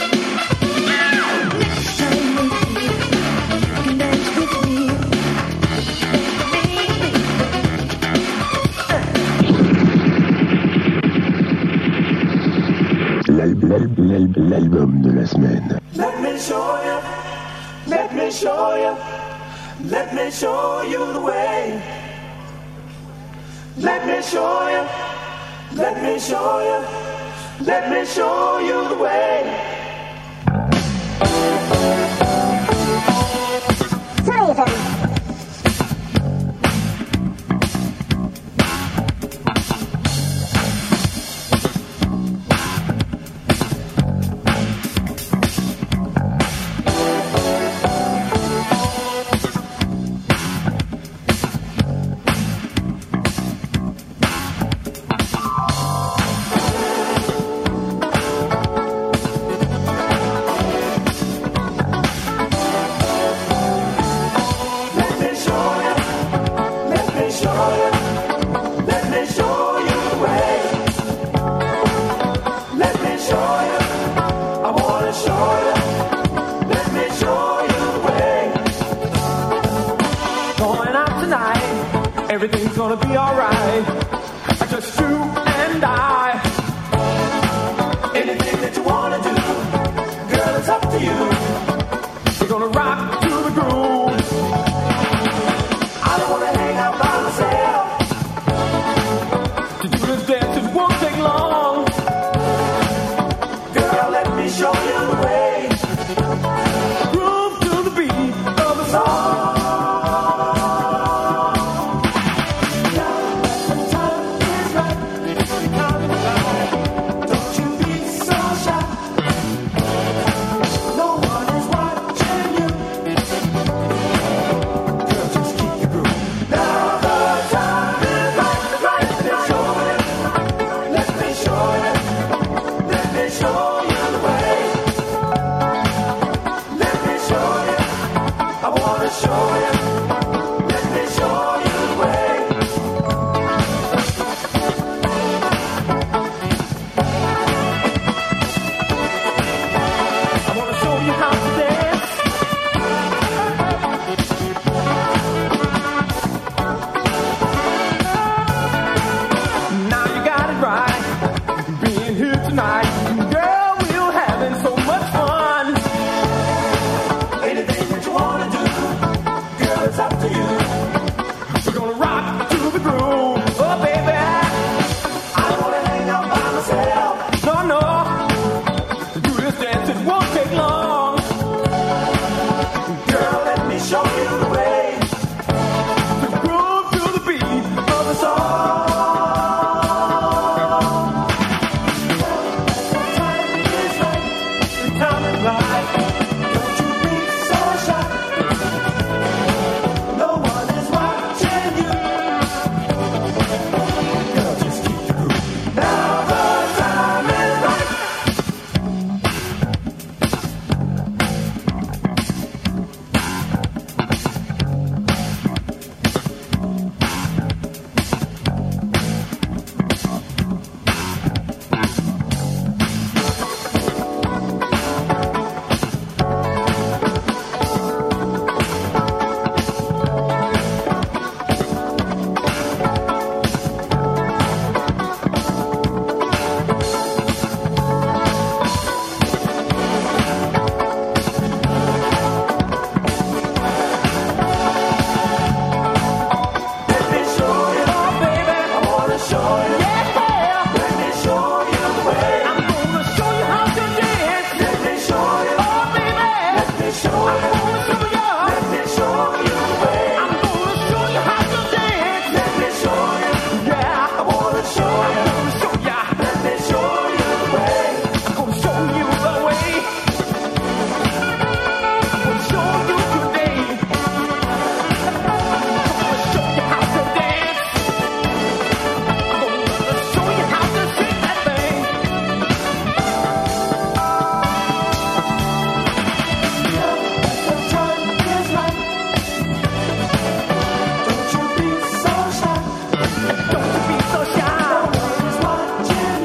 Next time maybe you can dance with me. L'al- l'al- l'al- L'album de la semaine. Let me show you, let me show you, let me show you the way. Let me show you, let me show you, let me show you the way. Let me show you, let me show you, let me show you the way. Let me show you, I wanna show you, let me show you the way. Going out tonight, everything's gonna be alright. Just you and I. Anything that you wanna do, girl, it's up to you. We're gonna rock to the groove. I don't wanna hang out by myself. To do this dance, it won't take long. Girl, let me show you the way. Groove to the beat of the song. Now the time is right. The time is right. Don't you be so shy. No one is watching you. Girl, just keep your groove. Now the time is right. Right. Let me show you. Let me show you. Let me show you the way. Let me show you. I wanna show you. Let me show you the way. I wanna show you how to dance. Now you got it right, being here tonight. Girl, we're having so much fun. Anything that you wanna do, girl, it's up to you. We're gonna rock to the groove. Oh, baby, I don't wanna hang out by myself. No, no. To do this dance, it won't take long. Girl, let me show you the way. To groove to the beat of the song. The time is right. The time is right. Don't you be so shy. No one is watching you. Girl, just keep the groove. Now the time is right. Let me show you, oh baby, I wanna show you. Yeah, let me show you the way. I'm gonna show you how to dance. Let me show you, oh baby, let me show you. I'm gonna show you, let me show you the way. I'm gonna show you how to dance. Let me show you, yeah.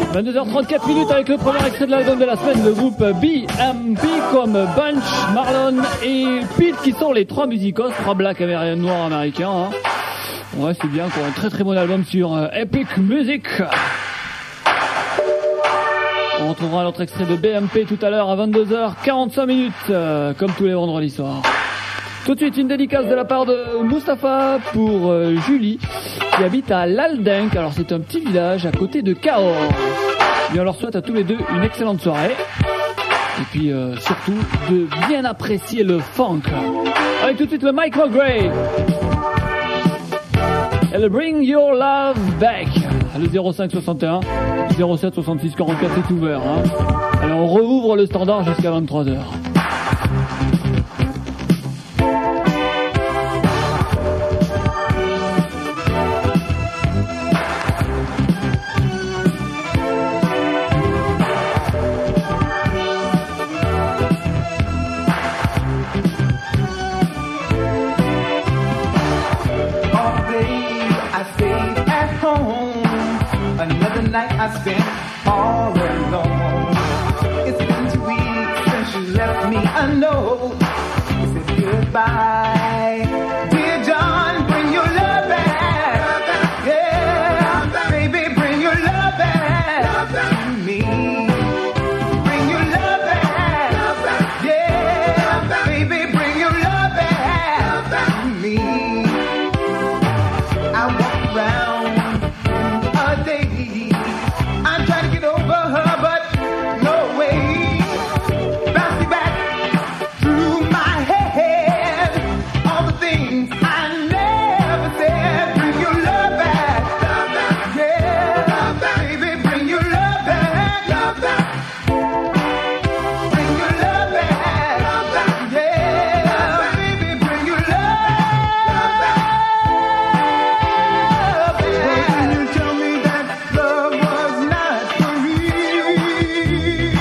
vingt-deux heures trente-quatre minutes avec le premier extrait de l'album de la semaine, le groupe B M P comme Bunch, Marlon et Pete qui sont les trois musicos, trois blacks américains, noirs américains. Hein. Ouais, c'est bien pour un très très bon album sur euh, Epic Music. On retrouvera l'autre extrait de B M P tout à l'heure à vingt-deux heures quarante-cinq minutes, euh, comme tous les vendredis soirs. Tout de suite, une dédicace de la part de Mustapha pour euh, Julie, qui habite à Laldenk. Alors, c'est un petit village à côté de Cahors. Et on leur souhaite à tous les deux une excellente soirée. Et puis, euh, surtout, de bien apprécier le funk. Avec tout de suite le Michael Gray. Et le Bring Your Love Back. Le zéro cinq soixante et un, zéro sept soixante-six quarante-quatre est ouvert. Hein. Alors, on rouvre le standard jusqu'à vingt-trois heures. Night I spent all alone. It's been two weeks since you left me a note. You said goodbye. Dear John, bring your love back. Yeah, baby, bring your love back to me. Bring your love back. Yeah, baby, bring your love back to me. I walk around a day. I'm trying to get over her, but no way. Bounce me back through my head. All the things I never said. Bring your love back. Yeah, baby, bring your love back. Bring your love back. Yeah, baby, bring your love back. Can you tell me that love was not for real?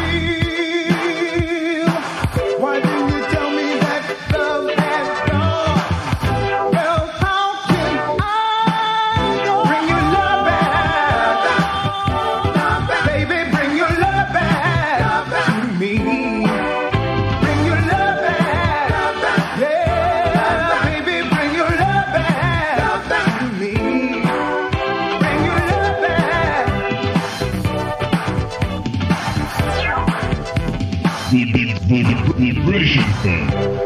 Why didn't you tell me that love had gone? Well, how can I know? Bring your love back. Baby, bring your love back to me. Bring your love back. Yeah, baby, bring your love back to me. Bring your love back. Vibration Funk.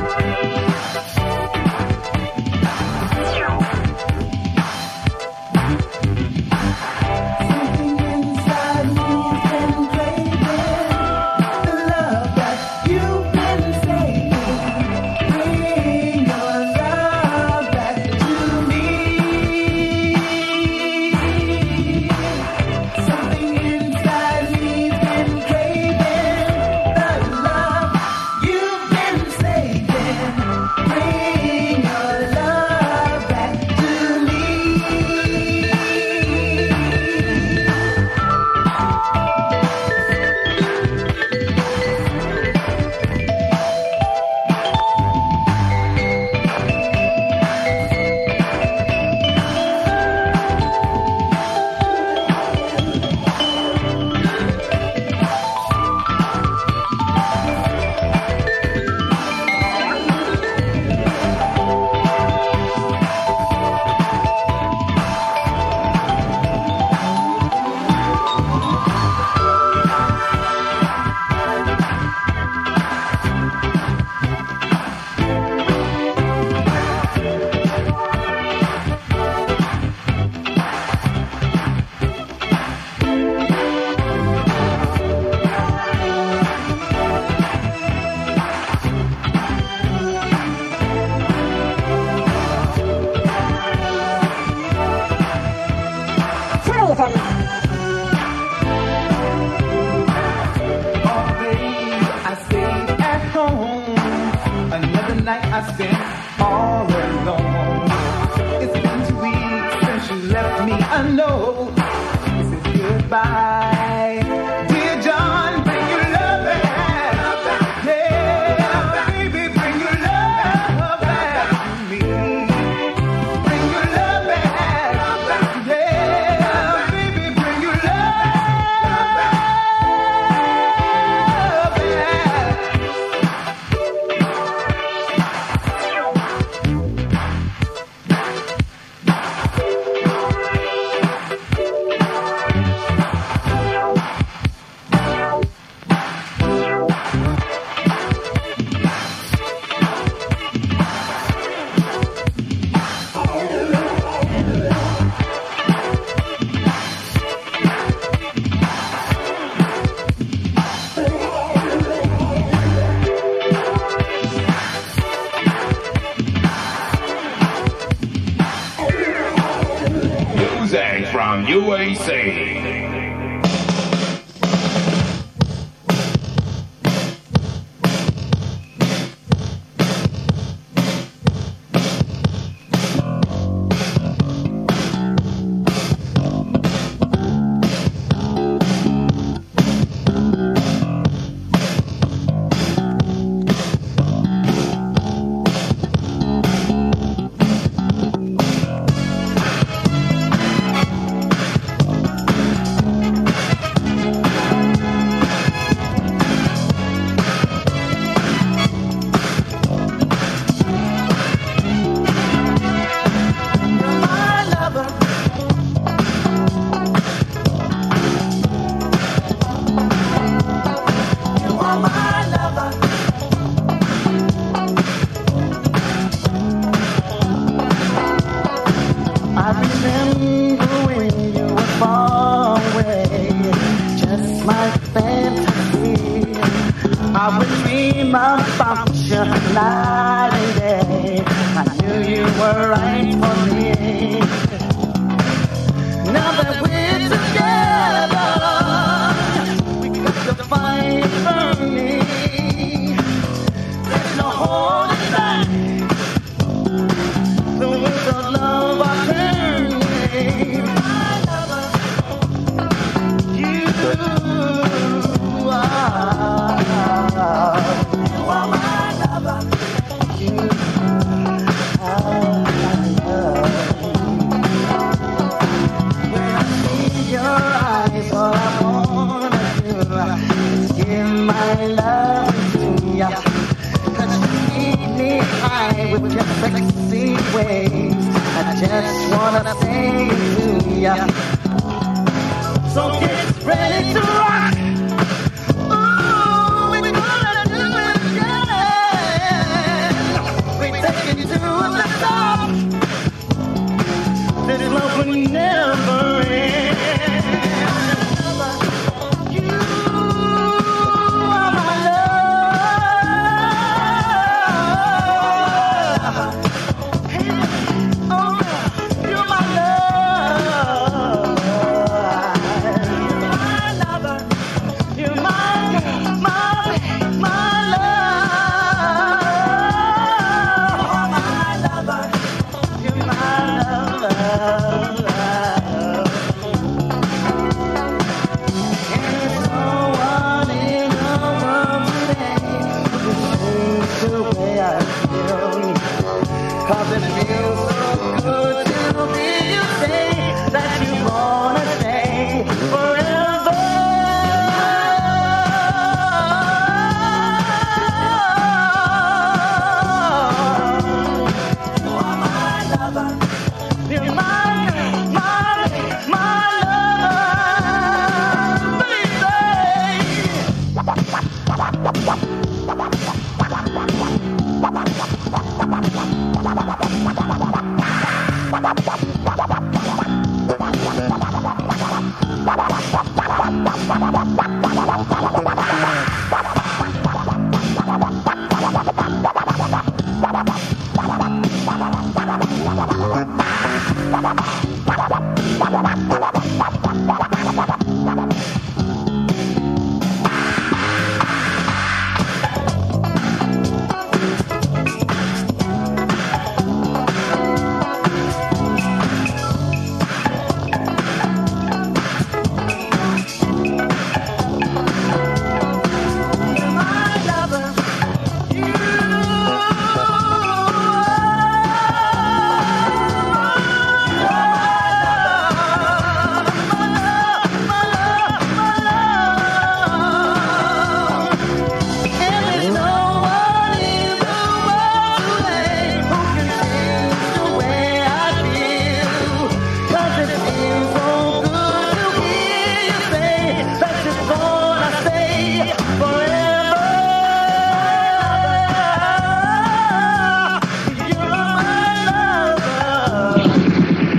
Something inside me's been craving the love that you've been saving. Bring your love back to me. Something inside me's been craving the love you've been saving. Bring your love back to me. All day I stayed at home. Another night I spent all alone. It's been two weeks since you left me a note. You said goodbye. Dear John, bring your love back. Yeah, baby, bring your love back to me. Bring your love back. Yeah, baby, bring your love U A C.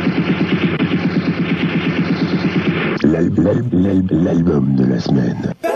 L'album de la semaine.